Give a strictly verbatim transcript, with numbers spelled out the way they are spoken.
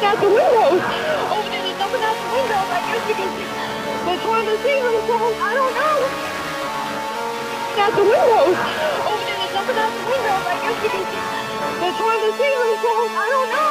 out the windows. Over there, they're jumping out the windows. I guess you can see. They're trying to see themselves. I don't know. Out the windows. Over there, they're jumping out the windows. I guess you can see. They're trying to see themselves. I don't know.